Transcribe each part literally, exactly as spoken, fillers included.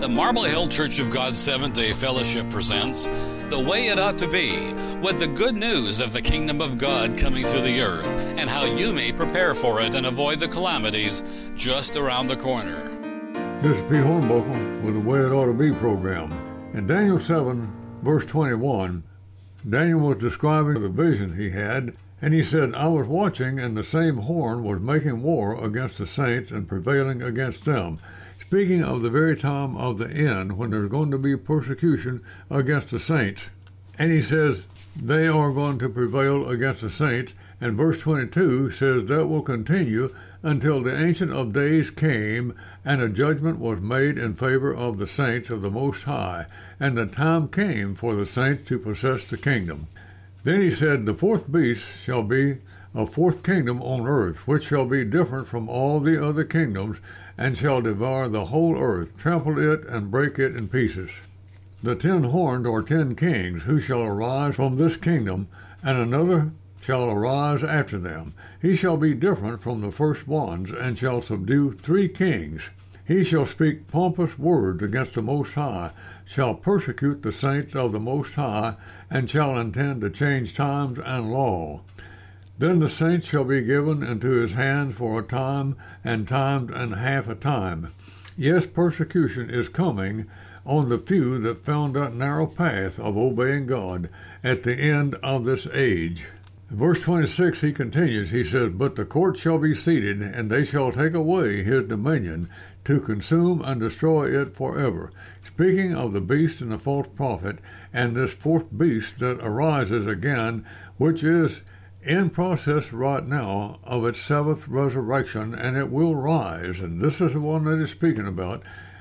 The Marble Hill Church of God Seventh-day Fellowship presents The Way It Ought to Be, with the good news of the kingdom of God coming to the earth and how you may prepare for it and avoid the calamities just around the corner. This is P. Hornbuckle with the Way It Ought to Be program. In Daniel seven, verse twenty-one, Daniel was describing the vision he had, and he said, I was watching, and the same horn was making war against the saints and prevailing against them. Speaking of the very time of the end, when there's going to be persecution against the saints. And he says they are going to prevail against the saints. And verse twenty-two says that will continue until the Ancient of Days came, and a judgment was made in favor of the saints of the Most High. And the time came for the saints to possess the kingdom. Then he said, the fourth beast shall be a fourth kingdom on earth, which shall be different from all the other kingdoms, and shall devour the whole earth, trample it, and break it in pieces. The ten horned or ten kings, who shall arise from this kingdom, and another shall arise after them. He shall be different from the first ones, and shall subdue three kings. He shall speak pompous words against the Most High, shall persecute the saints of the Most High, and shall intend to change times and law. Then the saints shall be given into his hands for a time, and times and half a time. Yes, persecution is coming on the few that found that narrow path of obeying God at the end of this age. Verse twenty-six, he continues, he says, But the court shall be seated, and they shall take away his dominion, to consume and destroy it forever. Speaking of the beast and the false prophet, and this fourth beast that arises again, which is in process right now of its seventh resurrection, and it will rise, and this is the one that is speaking about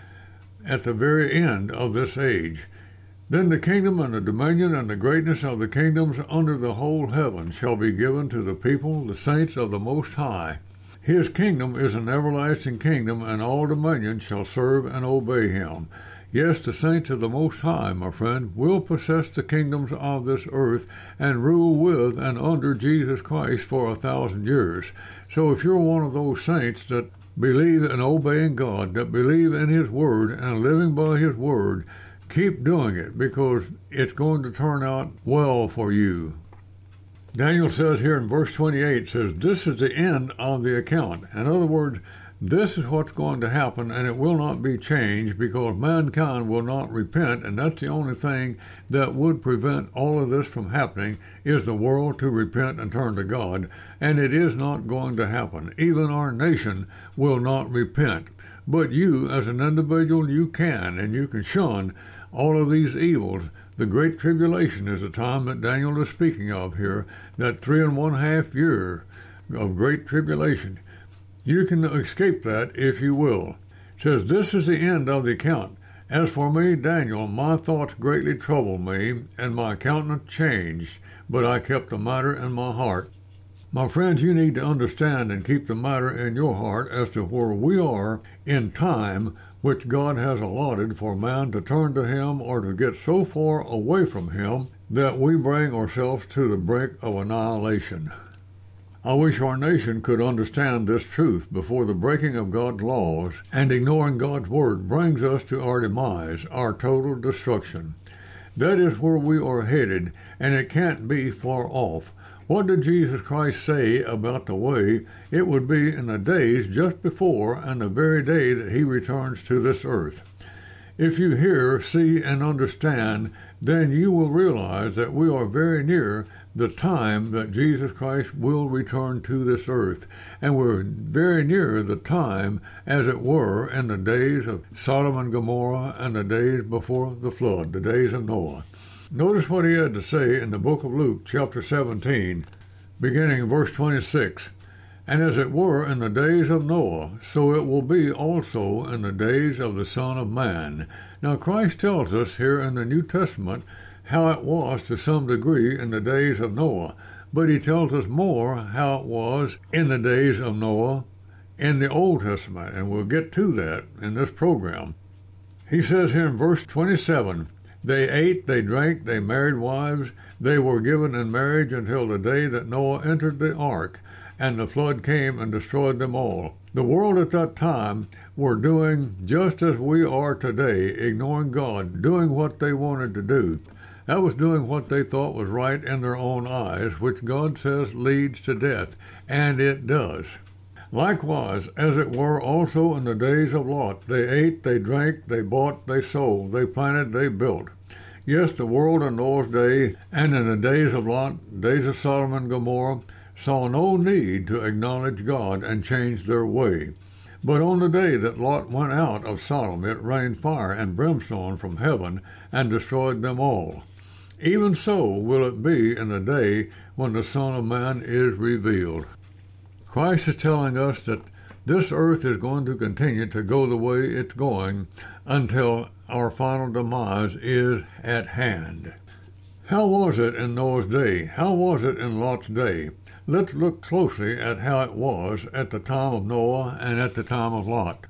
at the very end of this age. Then the kingdom and the dominion and the greatness of the kingdoms under the whole heaven shall be given to the people, the saints of the Most High. His kingdom is an everlasting kingdom, and all dominion shall serve and obey him. Yes, the saints of the Most High, my friend, will possess the kingdoms of this earth and rule with and under Jesus Christ for a thousand years. So if you're one of those saints that believe in obeying God, that believe in his word and living by his word, keep doing it, because it's going to turn out well for you. Daniel says here in verse twenty-eight, says, this is the end of the account. In other words, this is what's going to happen, and it will not be changed, because mankind will not repent, and that's the only thing that would prevent all of this from happening, is the world to repent and turn to God, and it is not going to happen. Even our nation will not repent. But you, as an individual, you can, and you can shun all of these evils. The Great Tribulation is the time that Daniel is speaking of here, that three and one half year of Great Tribulation. You can escape that if you will. It says, this is the end of the account. As for me, Daniel, my thoughts greatly troubled me, and my countenance changed, but I kept the matter in my heart. My friends, you need to understand and keep the matter in your heart as to where we are in time, which God has allotted for man to turn to him or to get so far away from him that we bring ourselves to the brink of annihilation. I wish our nation could understand this truth before the breaking of God's laws and ignoring God's word brings us to our demise, our total destruction. That is where we are headed, and it can't be far off. What did Jesus Christ say about the way it would be in the days just before and the very day that he returns to this earth? If you hear, see, and understand, then you will realize that we are very near the time that Jesus Christ will return to this earth. And we're very near the time, as it were, in the days of Sodom and Gomorrah and the days before the flood, the days of Noah. Notice what he had to say in the book of Luke, chapter seventeen, beginning in verse twenty-six. And as it were in the days of Noah, so it will be also in the days of the Son of Man. Now Christ tells us here in the New Testament how it was to some degree in the days of Noah, but he tells us more how it was in the days of Noah in the Old Testament, and we'll get to that in this program. He says here in verse twenty-seven, they ate, they drank, they married wives, they were given in marriage until the day that Noah entered the ark, and the flood came and destroyed them all. The world at that time were doing just as we are today, ignoring God, doing what they wanted to do. That was doing what they thought was right in their own eyes, which God says leads to death, and it does. Likewise, as it were also in the days of Lot, they ate, they drank, they bought, they sold, they planted, they built. Yes, the world in Noah's day, and in the days of Lot, days of Sodom and Gomorrah, saw no need to acknowledge God and change their way. But on the day that Lot went out of Sodom, it rained fire and brimstone from heaven and destroyed them all. Even so will it be in the day when the Son of Man is revealed. Christ is telling us that this earth is going to continue to go the way it's going until our final demise is at hand. How was it in Noah's day? How was it in Lot's day? Let's look closely at how it was at the time of Noah and at the time of Lot.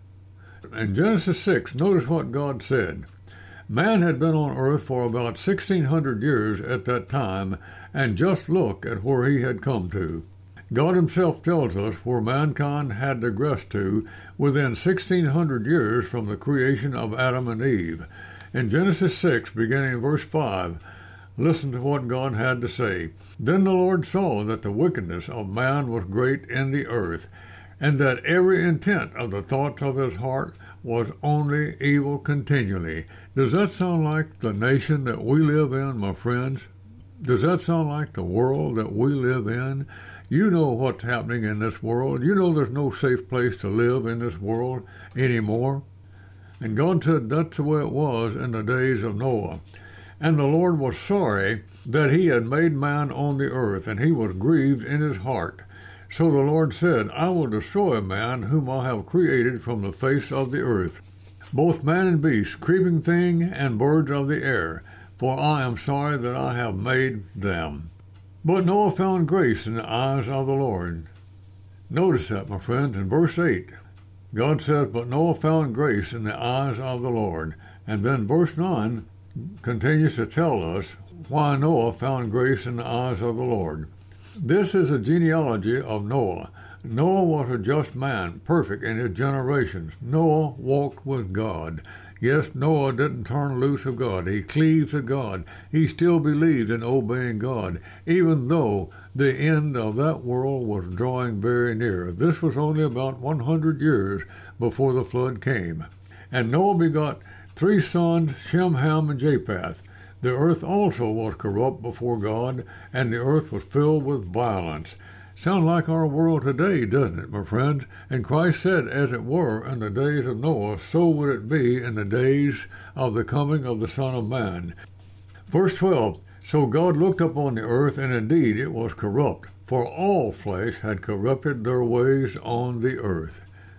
In Genesis six, notice what God said. Man had been on earth for about sixteen hundred years at that time, and just look at where he had come to. God himself tells us where mankind had digressed to within sixteen hundred years from the creation of Adam and Eve. In Genesis six, beginning in verse five, listen to what God had to say. Then the Lord saw that the wickedness of man was great in the earth, and that every intent of the thoughts of his heart was only evil continually. Does that sound like the nation that we live in, my friends? Does that sound like the world that we live in? You know what's happening in this world. You know there's no safe place to live in this world anymore. And God said that's the way it was in the days of Noah. And the Lord was sorry that he had made man on the earth, and he was grieved in his heart. So the Lord said, I will destroy man whom I have created from the face of the earth, both man and beast, creeping thing, and birds of the air, for I am sorry that I have made them. But Noah found grace in the eyes of the Lord. Notice that, my friends, in verse eight. God says, but Noah found grace in the eyes of the Lord. And then verse nine continues to tell us why Noah found grace in the eyes of the Lord. This is a genealogy of Noah. Noah was a just man, perfect in his generations. Noah walked with God. Yes, Noah didn't turn loose of God. He cleaved to God. He still believed in obeying God, even though the end of that world was drawing very near. This was only about one hundred years before the flood came. And Noah begot three sons, Shem, Ham, and Japheth. The earth also was corrupt before God, and the earth was filled with violence. Sound like our world today, doesn't it, my friends? And Christ said, as it were in the days of Noah, so would it be in the days of the coming of the Son of Man. Verse twelve, so God looked upon the earth, and indeed it was corrupt, for all flesh had corrupted their ways on the earth.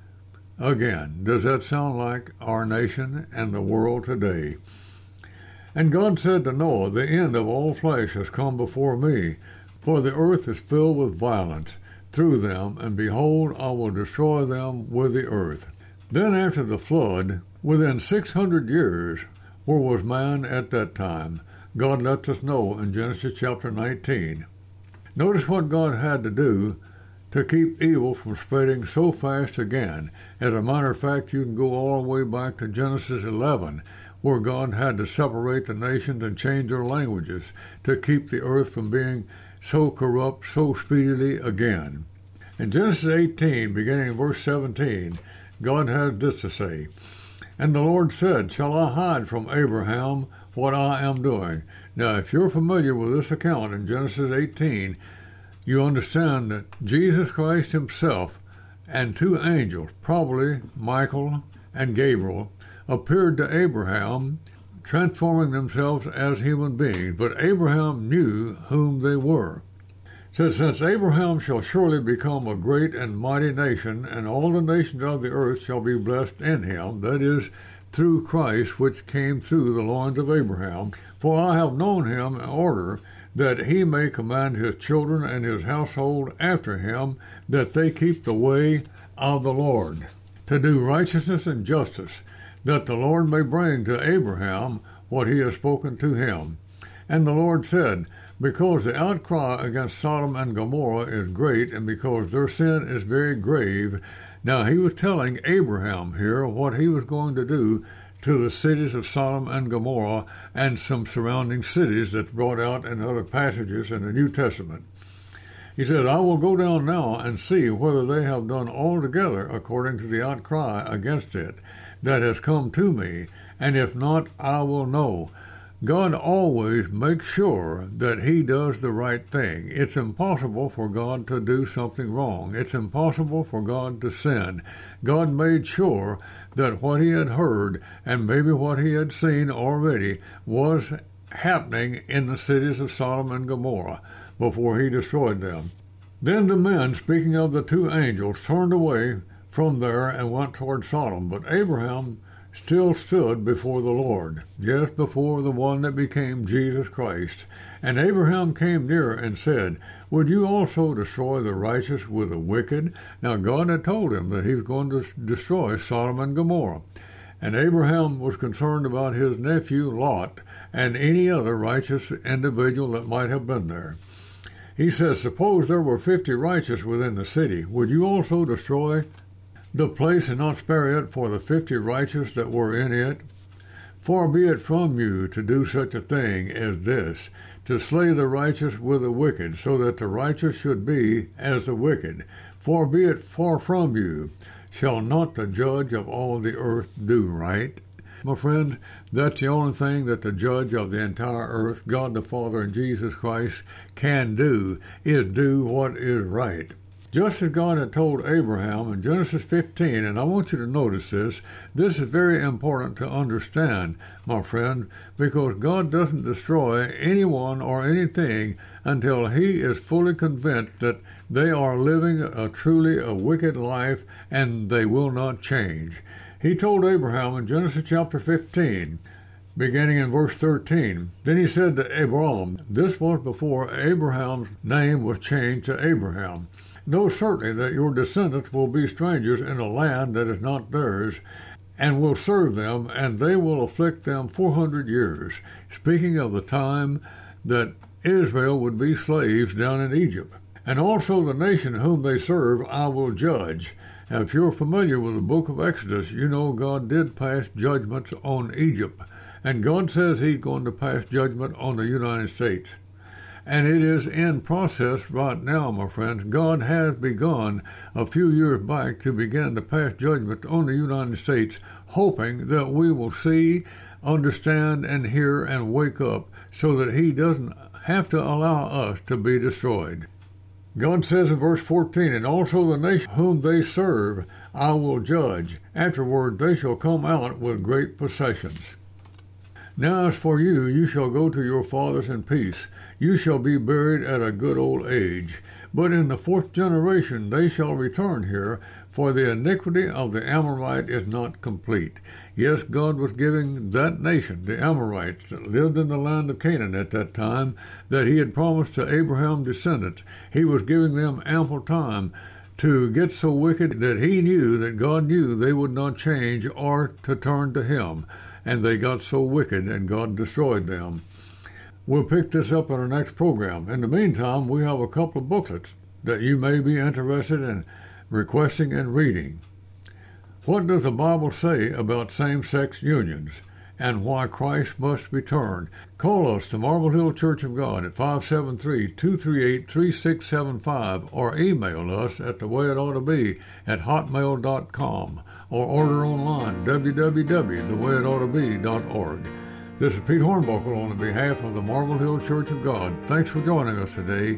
Again, does that sound like our nation and the world today? And God said to Noah, the end of all flesh has come before me, for the earth is filled with violence through them, and behold, I will destroy them with the earth. Then after the flood, within six hundred years, where was man at that time? God lets us know in Genesis chapter nineteen. Notice what God had to do to keep evil from spreading so fast again. As a matter of fact, you can go all the way back to Genesis eleven, where God had to separate the nations and change their languages to keep the earth from being so corrupt so speedily again. In Genesis eighteen, beginning in verse seventeen, God has this to say, and the Lord said, shall I hide from Abraham what I am doing? Now, if you're familiar with this account in Genesis eighteen, you understand that Jesus Christ himself and two angels, probably Michael and Gabriel, appeared to Abraham, transforming themselves as human beings. But Abraham knew whom they were. It says, since Abraham shall surely become a great and mighty nation, and all the nations of the earth shall be blessed in him, that is, through Christ, which came through the loins of Abraham. For I have known him in order that he may command his children and his household after him, that they keep the way of the Lord, to do righteousness and justice, that the Lord may bring to Abraham what he has spoken to him. And the Lord said, because the outcry against Sodom and Gomorrah is great, and because their sin is very grave, Now, he was telling Abraham here what he was going to do to the cities of Sodom and Gomorrah and some surrounding cities that's brought out in other passages in the New Testament. He said, I will go down now and see whether they have done altogether according to the outcry against it that has come to me, and if not, I will know. God always makes sure that he does the right thing. It's impossible for God to do something wrong. It's impossible for God to sin. God made sure that what he had heard and maybe what he had seen already was happening in the cities of Sodom and Gomorrah before he destroyed them. Then the men, speaking of the two angels, turned away from there and went toward Sodom. But Abraham still stood before the Lord, yes, before the one that became Jesus Christ. And Abraham came near and said, would you also destroy the righteous with the wicked? Now God had told him that he was going to destroy Sodom and Gomorrah. And Abraham was concerned about his nephew Lot and any other righteous individual that might have been there. He says, suppose there were fifty righteous within the city. Would you also destroy the place and not spare it for the fifty righteous that were in it? Far be it from you to do such a thing as this, to slay the righteous with the wicked, so that the righteous should be as the wicked. Far be it far from you. Shall not the judge of all the earth do right? My friends, that's the only thing that the judge of the entire earth, God the Father and Jesus Christ, can do, is do what is right. Just as God had told Abraham in Genesis fifteen, and I want you to notice this, this is very important to understand, my friend, because God doesn't destroy anyone or anything until he is fully convinced that they are living a truly a wicked life and they will not change. He told Abraham in Genesis chapter fifteen, beginning in verse thirteen, then he said to Abram, this was before Abraham's name was changed to Abraham, know certainly that your descendants will be strangers in a land that is not theirs, and will serve them, and they will afflict them four hundred years, speaking of the time that Israel would be slaves down in Egypt. And also the nation whom they serve I will judge. Now, if you're familiar with the book of Exodus, you know God did pass judgments on Egypt, and God says he's going to pass judgment on the United States. And it is in process right now, my friends. God has begun a few years back to begin to pass judgment on the United States, hoping that we will see, understand, and hear and wake up so that he doesn't have to allow us to be destroyed. God says in verse fourteen, and also the nation whom they serve I will judge. Afterward they shall come out with great possessions. Now as for you, you shall go to your fathers in peace. You shall be buried at a good old age. But in the fourth generation they shall return here, for the iniquity of the Amorite is not complete. Yes, God was giving that nation, the Amorites, that lived in the land of Canaan at that time, that he had promised to Abraham's descendants. He was giving them ample time to get so wicked that he knew that God knew they would not change or to turn to him. And they got so wicked, and God destroyed them. We'll pick this up in our next program. In the meantime, we have a couple of booklets that you may be interested in requesting and reading. What does the Bible say about same-sex unions and why Christ must return? Call us, the Marble Hill Church of God, at five seven three, two three eight, three six seven five, or email us at the way it ought to be at hotmail dot com, or order online, w w w dot the way it ought to be dot org. This is Pete Hornbuckle on behalf of the Marble Hill Church of God. Thanks for joining us today.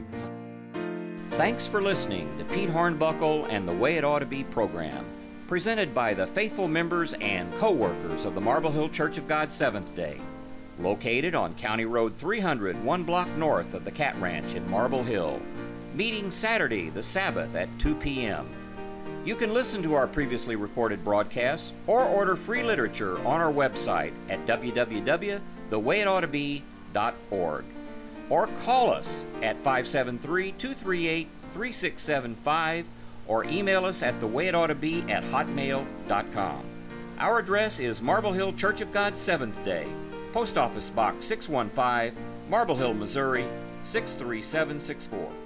Thanks for listening to Pete Hornbuckle and the Way It Ought to Be program, presented by the faithful members and co-workers of the Marble Hill Church of God Seventh-day, located on County Road three hundred, one block north of the Cat Ranch in Marble Hill, meeting Saturday the Sabbath at two p.m. You can listen to our previously recorded broadcasts or order free literature on our website at w w w dot the way it ought to be dot org, or call us at five seven three, two three eight, three six seven five, or email us at the way it ought to be at hotmail dot com. Our address is Marble Hill Church of God Seventh-day, Post Office Box six one five, Marble Hill, Missouri six three seven six four.